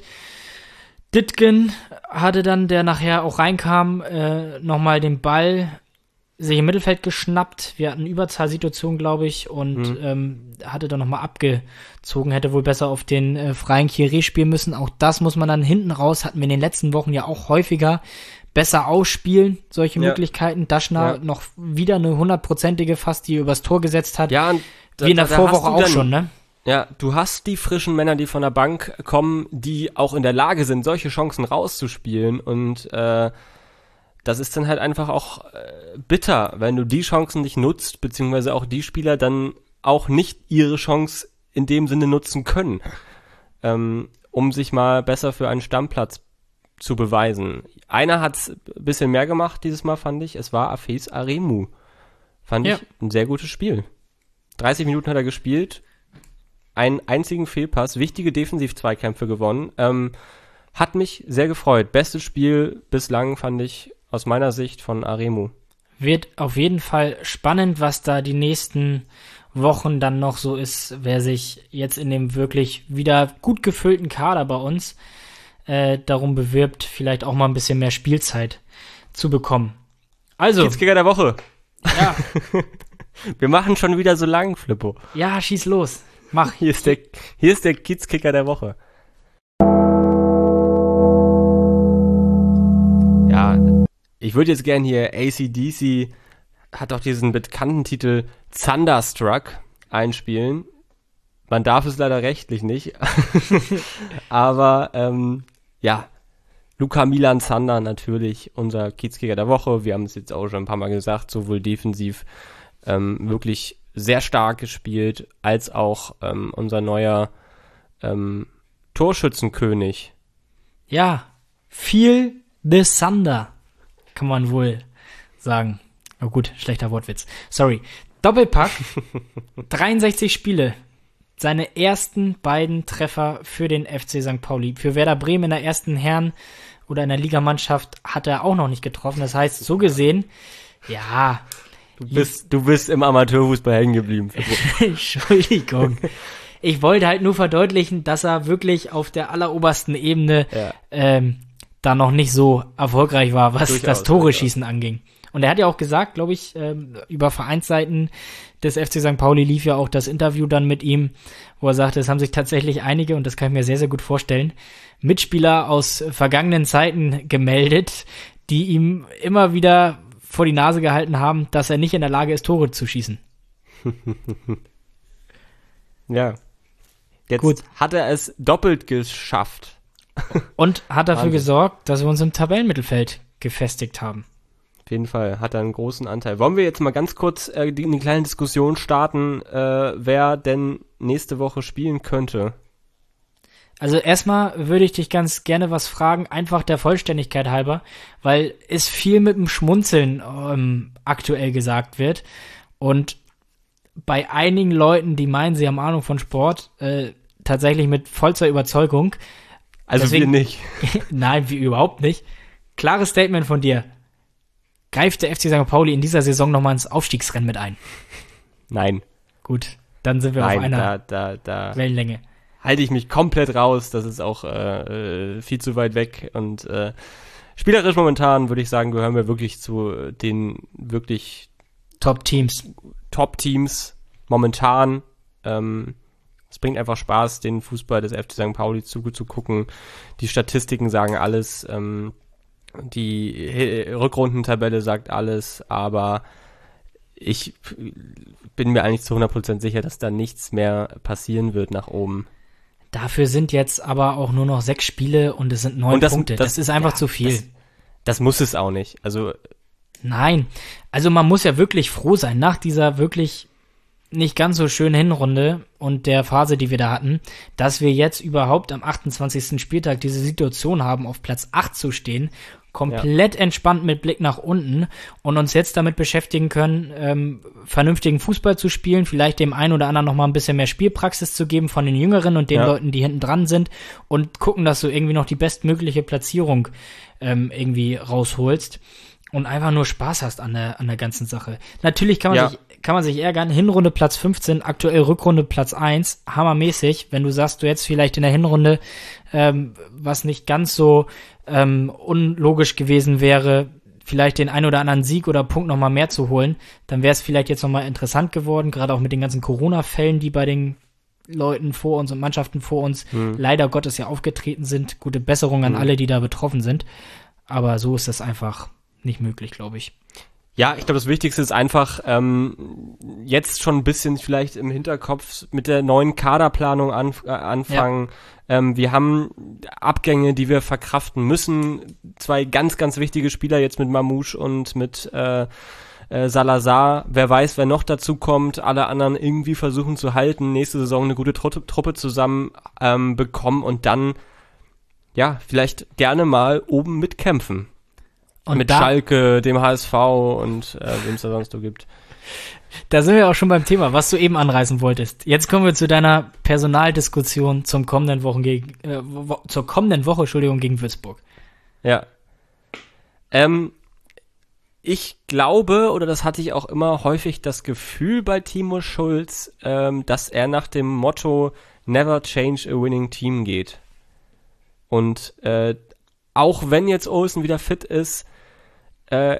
Dittgen hatte dann, der nachher auch reinkam, äh, nochmal den Ball sich im Mittelfeld geschnappt. Wir hatten eine Überzahlsituation, glaube ich, und Mhm. ähm, hatte dann nochmal abgezogen, hätte wohl besser auf den äh, freien Chiré spielen müssen. Auch das muss man dann hinten raus, hatten wir in den letzten Wochen ja auch häufiger, besser ausspielen, solche Ja. Möglichkeiten. Daschner Ja. noch wieder eine hundertprozentige fast, die übers Tor gesetzt hat. Ja, und da, Wie in der da- da hast Vorwoche du auch dann, schon, ne? Ja, du hast die frischen Männer, die von der Bank kommen, die auch in der Lage sind, solche Chancen rauszuspielen und äh, das ist dann halt einfach auch äh, bitter, wenn du die Chancen nicht nutzt, beziehungsweise auch die Spieler dann auch nicht ihre Chance in dem Sinne nutzen können, ähm, um sich mal besser für einen Stammplatz zu beweisen. Einer hat's ein bisschen mehr gemacht dieses Mal, fand ich. Es war Hafez Aremu. Fand Ja. ich ein sehr gutes Spiel. dreißig Minuten hat er gespielt, einen einzigen Fehlpass, wichtige Defensiv-Zweikämpfe gewonnen. Ähm, hat mich sehr gefreut. Bestes Spiel bislang, fand ich, aus meiner Sicht von Aremu. Wird auf jeden Fall spannend, was da die nächsten Wochen dann noch so ist, wer sich jetzt in dem wirklich wieder gut gefüllten Kader bei uns äh, darum bewirbt, vielleicht auch mal ein bisschen mehr Spielzeit zu bekommen. Also, Kiezkicker der Woche. ja, Wir machen schon wieder so lang, Flippo. ja, schieß los. Mach. Hier ist der, hier ist der Kiezkicker der Woche. Ja, ich würde jetzt gern hier A C D C, hat auch diesen bekannten Titel Thunderstruck einspielen. Man darf es leider rechtlich nicht. Aber ähm, ja, Luca Milan Zander natürlich unser Kiezkicker der Woche. Wir haben es jetzt auch schon ein paar Mal gesagt, sowohl defensiv ähm, wirklich sehr stark gespielt, als auch ähm, unser neuer ähm, Torschützenkönig. Ja, Feel the Thunder, kann man wohl sagen. Oh gut, schlechter Wortwitz. Sorry. Doppelpack, dreiundsechzig Spiele. Seine ersten beiden Treffer für den F C Sankt Pauli. Für Werder Bremen in der ersten Herren- oder in der Ligamannschaft hat er auch noch nicht getroffen. Das heißt, so gesehen, ja. Du bist, du bist im Amateurfußball hängen geblieben. Entschuldigung. Ich wollte halt nur verdeutlichen, dass er wirklich auf der allerobersten Ebene ja. ähm, da noch nicht so erfolgreich war, was durchaus, das Tore-Schießen anging. Und er hat ja auch gesagt, glaube ich, ähm, über Vereinsseiten des F C Sankt Pauli lief ja auch das Interview dann mit ihm, wo er sagte, es haben sich tatsächlich einige, und das kann ich mir sehr, sehr gut vorstellen, Mitspieler aus vergangenen Zeiten gemeldet, die ihm immer wieder vor die Nase gehalten haben, dass er nicht in der Lage ist, Tore zu schießen. Ja. Jetzt Gut. hat er es doppelt geschafft. Und hat dafür Wahnsinn. gesorgt, dass wir uns im Tabellenmittelfeld gefestigt haben. Auf jeden Fall hat er einen großen Anteil. Wollen wir jetzt mal ganz kurz äh, die, eine kleine Diskussion starten, äh, wer denn nächste Woche spielen könnte? Also erstmal würde ich dich ganz gerne was fragen, einfach der Vollständigkeit halber, weil es viel mit dem Schmunzeln ähm, aktuell gesagt wird. Und bei einigen Leuten, die meinen, sie haben Ahnung von Sport, äh, tatsächlich mit vollster Überzeugung. Also Deswegen, wir nicht. Nein, wir überhaupt nicht. Klares Statement von dir. Greift der F C Sankt Pauli in dieser Saison nochmal ins Aufstiegsrennen mit ein? Nein. Gut, dann sind wir Nein, auf einer da, da, da Wellenlänge. Halte ich mich komplett raus, das ist auch äh, viel zu weit weg. Und äh, spielerisch momentan würde ich sagen, gehören wir wirklich zu den wirklich Top-Teams. Top-Teams momentan. Ähm, es bringt einfach Spaß, den Fußball des F C Sankt Pauli zuzugucken. Die Statistiken sagen alles, ähm, die He- Rückrundentabelle sagt alles, aber ich bin mir eigentlich zu hundert Prozent sicher, dass da nichts mehr passieren wird nach oben. Dafür sind jetzt aber auch nur noch sechs Spiele und es sind neun und das, Punkte. Das, das ist einfach ja, zu viel. Das, das muss es auch nicht. Also Nein, also man muss ja wirklich froh sein, nach dieser wirklich nicht ganz so schönen Hinrunde und der Phase, die wir da hatten, dass wir jetzt überhaupt am achtundzwanzigsten Spieltag diese Situation haben, auf Platz acht zu stehen, komplett ja. entspannt mit Blick nach unten und uns jetzt damit beschäftigen können, ähm, vernünftigen Fußball zu spielen, vielleicht dem einen oder anderen noch mal ein bisschen mehr Spielpraxis zu geben von den Jüngeren und den ja. Leuten, die hinten dran sind, und gucken, dass du irgendwie noch die bestmögliche Platzierung ähm, irgendwie rausholst. Und einfach nur Spaß hast an der, an der ganzen Sache. Natürlich kann man ja. sich, kann man sich ärgern. Hinrunde Platz fünfzehn, aktuell Rückrunde Platz eins, hammermäßig. Wenn du sagst, du jetzt vielleicht in der Hinrunde, ähm, was nicht ganz so ähm, unlogisch gewesen wäre, vielleicht den ein oder anderen Sieg oder Punkt nochmal mehr zu holen, dann wäre es vielleicht jetzt nochmal interessant geworden, gerade auch mit den ganzen Corona-Fällen, die bei den Leuten vor uns und Mannschaften vor uns hm. leider Gottes ja aufgetreten sind. Gute Besserung an hm. alle, die da betroffen sind. Aber so ist das einfach nicht möglich, glaube ich. Ja, ich glaube, das Wichtigste ist einfach ähm, jetzt schon ein bisschen vielleicht im Hinterkopf mit der neuen Kaderplanung anf- äh, anfangen. Ja. Ähm, wir haben Abgänge, die wir verkraften müssen. Zwei ganz, ganz wichtige Spieler jetzt mit Mamouche und mit äh, äh, Salazar. Wer weiß, wer noch dazu kommt. Alle anderen irgendwie versuchen zu halten. Nächste Saison eine gute Tru- Truppe zusammen ähm, bekommen und dann ja vielleicht gerne mal oben mitkämpfen. Und mit da, Schalke, dem H S V und äh, wem es da sonst so gibt. Da sind wir auch schon beim Thema, was du eben anreißen wolltest. Jetzt kommen wir zu deiner Personaldiskussion zum kommenden Wochen gegen, äh, wo, zur kommenden Woche, Entschuldigung, gegen Würzburg. Ja. Ähm, ich glaube, oder das hatte ich auch immer häufig das Gefühl bei Timo Schulz, ähm, dass er nach dem Motto Never change a winning team geht. Und äh, auch wenn jetzt Olsen wieder fit ist, Äh,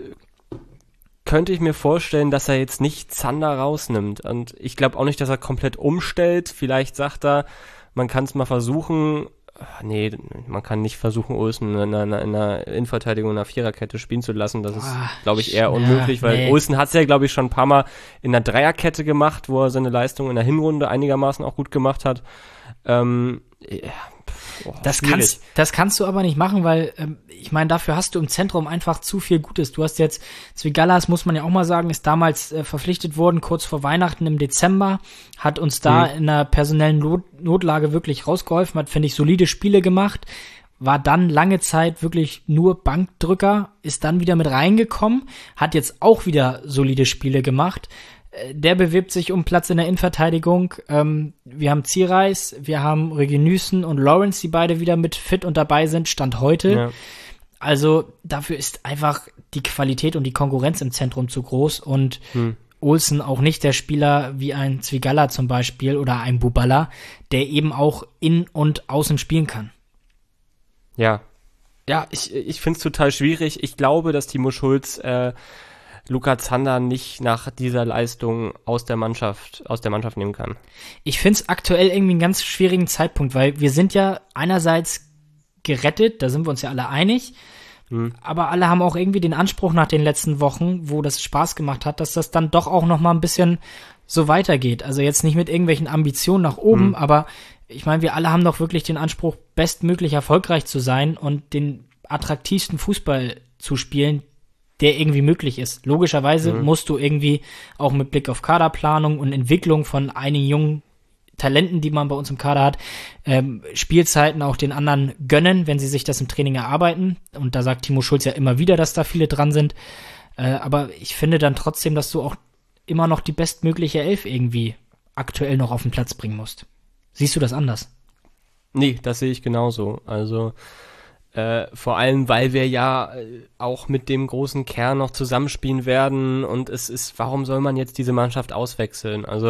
könnte ich mir vorstellen, dass er jetzt nicht Zander rausnimmt. Und ich glaube auch nicht, dass er komplett umstellt. Vielleicht sagt er, man kann es mal versuchen. Ach, nee, man kann nicht versuchen, Olsen in einer, in einer Innenverteidigung, in einer Viererkette spielen zu lassen. Das ist, glaube ich, eher unmöglich, ja, weil nee. Olsen hat es ja, glaube ich, schon ein paar Mal in einer Dreierkette gemacht, wo er seine Leistung in der Hinrunde einigermaßen auch gut gemacht hat. Ähm, ja. Oh, das, kannst, das kannst du aber nicht machen, weil ähm, ich meine, dafür hast du im Zentrum einfach zu viel Gutes. Du hast jetzt, Zwigallas, muss man ja auch mal sagen, ist damals äh, verpflichtet worden, kurz vor Weihnachten im Dezember, hat uns da mhm. in einer personellen Not- Notlage wirklich rausgeholfen, hat, finde ich, solide Spiele gemacht, war dann lange Zeit wirklich nur Bankdrücker, ist dann wieder mit reingekommen, hat jetzt auch wieder solide Spiele gemacht. Der bewirbt sich um Platz in der Innenverteidigung. Ähm, wir haben Zierreis, wir haben Regenüssen und Lawrence, die beide wieder mit fit und dabei sind, Stand heute. Ja. Also dafür ist einfach die Qualität und die Konkurrenz im Zentrum zu groß und hm. Olsen auch nicht der Spieler wie ein Zwigala zum Beispiel oder ein Bubala, der eben auch in und außen spielen kann. Ja, ja, ich, ich finde es total schwierig. Ich glaube, dass Timo Schulz äh, Luca Zander nicht nach dieser Leistung aus der Mannschaft, aus der Mannschaft nehmen kann. Ich finde es aktuell irgendwie einen ganz schwierigen Zeitpunkt, weil wir sind ja einerseits gerettet, da sind wir uns ja alle einig, hm. aber alle haben auch irgendwie den Anspruch nach den letzten Wochen, wo das Spaß gemacht hat, dass das dann doch auch noch mal ein bisschen so weitergeht. Also jetzt nicht mit irgendwelchen Ambitionen nach oben, hm. aber ich meine, wir alle haben doch wirklich den Anspruch, bestmöglich erfolgreich zu sein und den attraktivsten Fußball zu spielen, der irgendwie möglich ist. Logischerweise mhm. musst du irgendwie auch mit Blick auf Kaderplanung und Entwicklung von einigen jungen Talenten, die man bei uns im Kader hat, ähm, Spielzeiten auch den anderen gönnen, wenn sie sich das im Training erarbeiten. Und da sagt Timo Schulz ja immer wieder, dass da viele dran sind. Äh, aber ich finde dann trotzdem, dass du auch immer noch die bestmögliche Elf irgendwie aktuell noch auf den Platz bringen musst. Siehst du das anders? Nee, das sehe ich genauso. Also Äh, vor allem, weil wir ja äh, auch mit dem großen Kern noch zusammenspielen werden und es ist, warum soll man jetzt diese Mannschaft auswechseln? Also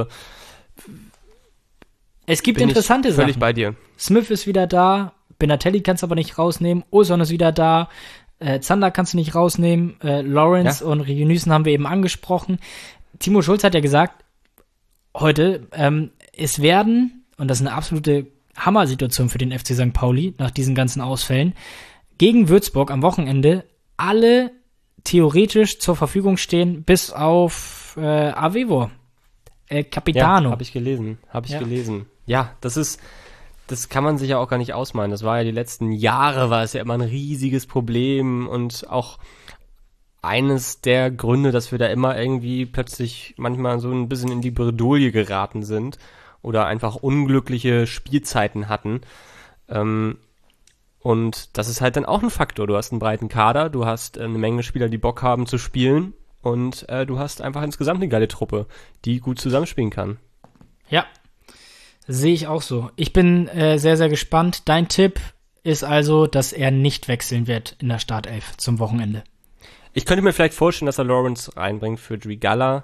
es gibt interessante Sachen. Völlig bei dir. Smith ist wieder da, Benatelli kannst du aber nicht rausnehmen, Olson ist wieder da, äh, Zander kannst du nicht rausnehmen, äh, Lawrence ja. und Regenüssen haben wir eben angesprochen. Timo Schulz hat ja gesagt, heute, ähm, es werden, und das ist eine absolute Hammer-Situation für den F C Sankt Pauli nach diesen ganzen Ausfällen, gegen Würzburg am Wochenende alle theoretisch zur Verfügung stehen, bis auf äh, Avevo, äh, Capitano. Ja, habe ich gelesen, habe ich ja. gelesen. Ja, das ist, das kann man sich ja auch gar nicht ausmalen. Das war ja die letzten Jahre, war es ja immer ein riesiges Problem und auch eines der Gründe, dass wir da immer irgendwie plötzlich manchmal so ein bisschen in die Bredouille geraten sind oder einfach unglückliche Spielzeiten hatten. Ähm, und das ist halt dann auch ein Faktor. Du hast einen breiten Kader, du hast eine Menge Spieler, die Bock haben zu spielen und äh, du hast einfach insgesamt eine geile Truppe, die gut zusammenspielen kann. Ja, sehe ich auch so. Ich bin äh, sehr, sehr gespannt. Dein Tipp ist also, dass er nicht wechseln wird in der Startelf zum Wochenende. Ich könnte mir vielleicht vorstellen, dass er Lawrence reinbringt für Dwigala.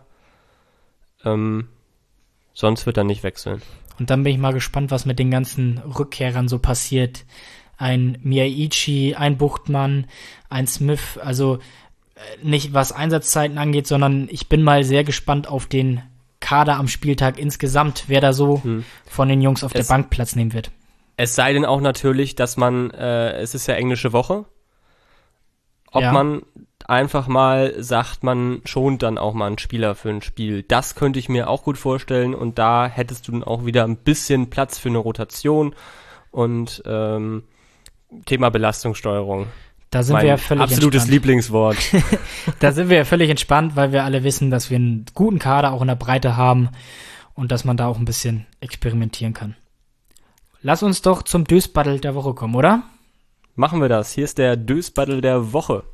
Ähm, Sonst wird er nicht wechseln. Und dann bin ich mal gespannt, was mit den ganzen Rückkehrern so passiert. Ein Miyaichi, ein Buchtmann, ein Smith, also nicht was Einsatzzeiten angeht, sondern ich bin mal sehr gespannt auf den Kader am Spieltag insgesamt, wer da so hm. von den Jungs auf es, der Bank Platz nehmen wird. Es sei denn auch natürlich, dass man, äh, es ist ja englische Woche, ob ja. man einfach mal sagt, man schont dann auch mal einen Spieler für ein Spiel. Das könnte ich mir auch gut vorstellen und da hättest du dann auch wieder ein bisschen Platz für eine Rotation und ähm, Thema Belastungssteuerung. Da sind mein wir ja völlig absolutes entspannt. Lieblingswort. Da sind wir ja völlig entspannt, weil wir alle wissen, dass wir einen guten Kader auch in der Breite haben und dass man da auch ein bisschen experimentieren kann. Lass uns doch zum Dösbattle der Woche kommen, oder? Machen wir das. Hier ist der Dösbattle der Woche.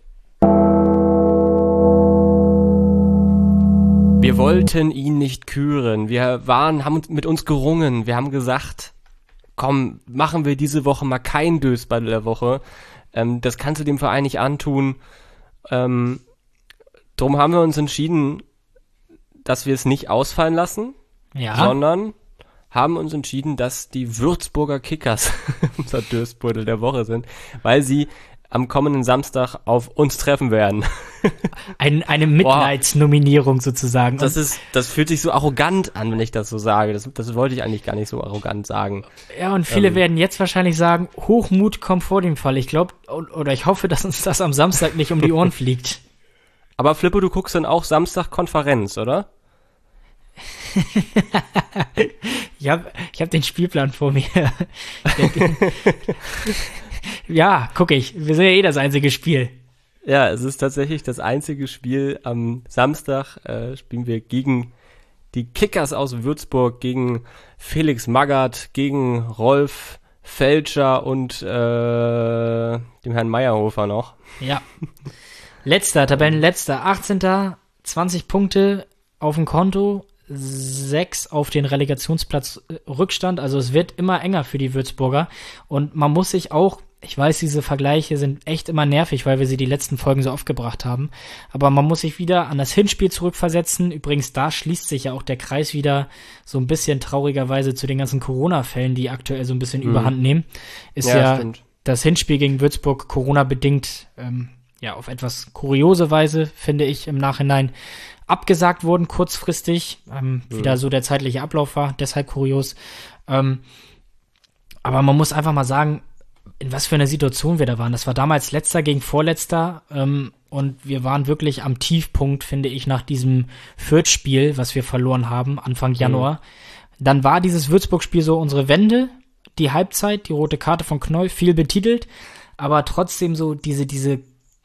Wir wollten ihn nicht küren. Wir waren, haben mit uns gerungen. Wir haben gesagt, komm, machen wir diese Woche mal kein Dösbattle der Woche. Ähm, das kannst du dem Verein nicht antun. Ähm, drum haben wir uns entschieden, dass wir es nicht ausfallen lassen, ja. sondern haben uns entschieden, dass die Würzburger Kickers unser Dösbattle der Woche sind, weil sie am kommenden Samstag auf uns treffen werden. Ein, eine Mitleidsnominierung sozusagen. Das ist, das fühlt sich so arrogant an, wenn ich das so sage. Das, das wollte ich eigentlich gar nicht so arrogant sagen. Ja, und viele ähm, werden jetzt wahrscheinlich sagen, Hochmut kommt vor dem Fall. Ich glaube, oder ich hoffe, dass uns das am Samstag nicht um die Ohren fliegt. Aber Flippo, du guckst dann auch Samstag Konferenz, oder? ich habe ich hab den Spielplan vor mir. Ja, gucke ich. Wir sind ja eh das einzige Spiel. Ja, es ist tatsächlich das einzige Spiel. Am Samstag äh, spielen wir gegen die Kickers aus Würzburg, gegen Felix Magath, gegen Rolf Fälscher und äh, dem Herrn Meyerhofer noch. Ja. Letzter, Tabellenletzter, achtzehnter zwanzig Punkte auf dem Konto, sechs auf den Relegationsplatz Rückstand. Also es wird immer enger für die Würzburger. Und man muss sich auch, ich weiß, diese Vergleiche sind echt immer nervig, weil wir sie die letzten Folgen so oft gebracht haben. Aber man muss sich wieder an das Hinspiel zurückversetzen. Übrigens, da schließt sich ja auch der Kreis wieder so ein bisschen traurigerweise zu den ganzen Corona-Fällen, die aktuell so ein bisschen mhm. überhand nehmen. Ist ja, ja das Hinspiel gegen Würzburg Corona-bedingt ähm, ja auf etwas kuriose Weise, finde ich, im Nachhinein abgesagt wurden, kurzfristig, ähm, mhm. wieder so der zeitliche Ablauf war, deshalb kurios. Ähm, aber man muss einfach mal sagen, in was für einer Situation wir da waren. Das war damals Letzter gegen Vorletzter ähm, und wir waren wirklich am Tiefpunkt, finde ich, nach diesem Fürth-Spiel, was wir verloren haben, Anfang Januar. Mhm. Dann war dieses Würzburg-Spiel so unsere Wende, die Halbzeit, die rote Karte von Knoll, viel betitelt, aber trotzdem so diese, diese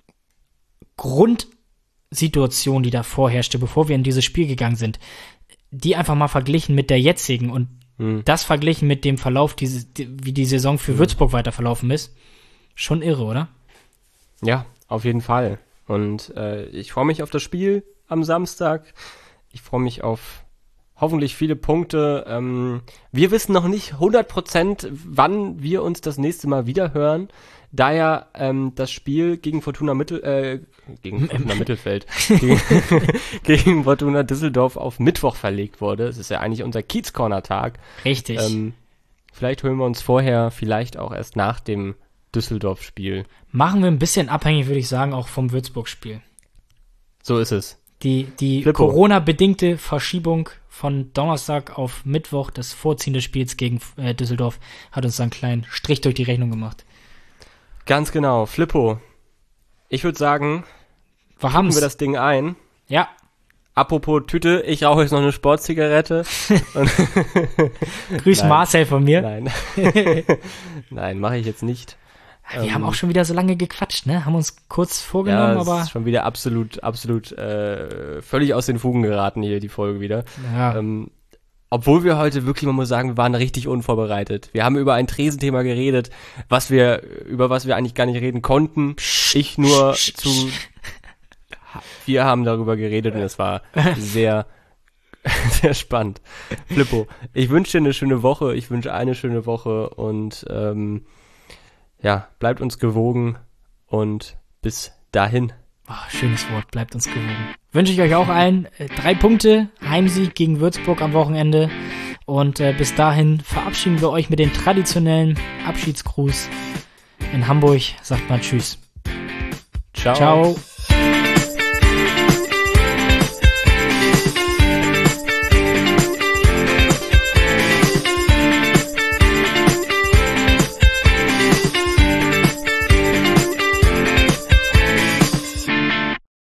Grundsituation, die da vorherrschte, bevor wir in dieses Spiel gegangen sind, die einfach mal verglichen mit der jetzigen und hm. das verglichen mit dem Verlauf, diese, die, wie die Saison für hm. Würzburg weiter verlaufen ist, schon irre, oder? Ja, auf jeden Fall. Und äh, ich freue mich auf das Spiel am Samstag. Ich freue mich auf hoffentlich viele Punkte. Ähm, wir wissen noch nicht hundert Prozent, wann wir uns das nächste Mal wieder hören. Da ja ähm, das Spiel gegen Fortuna Mittel, äh, gegen Fortuna Mittelfeld, gegen, gegen Fortuna Düsseldorf auf Mittwoch verlegt wurde. Es ist ja eigentlich unser Kiez-Corner-Tag. Richtig. Ähm, vielleicht hören wir uns vorher, vielleicht auch erst nach dem Düsseldorf-Spiel. Machen wir ein bisschen abhängig, würde ich sagen, auch vom Würzburg-Spiel. So ist es. Die, die Corona-bedingte Verschiebung von Donnerstag auf Mittwoch, das Vorziehen des Spiels gegen äh, Düsseldorf, hat uns dann einen kleinen Strich durch die Rechnung gemacht. Ganz genau. Flippo, ich würde sagen, packen wir das Ding ein. Ja. Apropos Tüte, ich rauche jetzt noch eine Sportzigarette. Grüß Nein. Marcel von mir. Nein, Nein, mache ich jetzt nicht. Wir ähm, haben auch schon wieder so lange gequatscht, ne? Haben uns kurz vorgenommen, ja, es aber ist schon wieder absolut, absolut äh, völlig aus den Fugen geraten hier, die Folge wieder. Ja. Ähm, Obwohl wir heute wirklich, man muss sagen, wir waren richtig unvorbereitet. Wir haben über ein Tresenthema geredet, was wir, über was wir eigentlich gar nicht reden konnten. Ich nur zu, wir haben darüber geredet und es war sehr, sehr spannend. Flippo, ich wünsche dir eine schöne Woche, ich wünsche eine schöne Woche und ähm, ja, bleibt uns gewogen und bis dahin. Oh, schönes Wort, bleibt uns gewogen. Wünsche ich euch auch allen äh, drei Punkte, Heimsieg gegen Würzburg am Wochenende und äh, bis dahin verabschieden wir euch mit dem traditionellen Abschiedsgruß. In Hamburg sagt man Tschüss. Ciao. Ciao.